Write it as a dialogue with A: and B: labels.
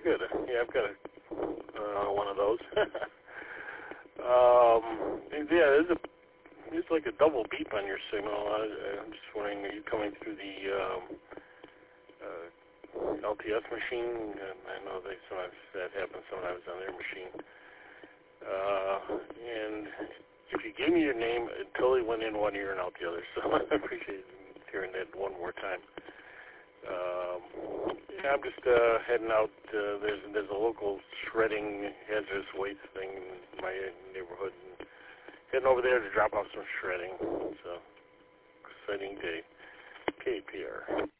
A: good. Yeah, I've got one of those. Yeah, there's like a double beep on your signal. I'm just wondering, are you coming through the LTS machine? I know sometimes that happens sometimes on their machine. And if you gave me your name, it totally went in one ear and out the other, so I appreciate hearing that one more time. Yeah, I'm just heading out. There's a local shredding hazardous waste thing in my neighborhood. And heading over there to drop off some shredding. So, exciting day. KPR.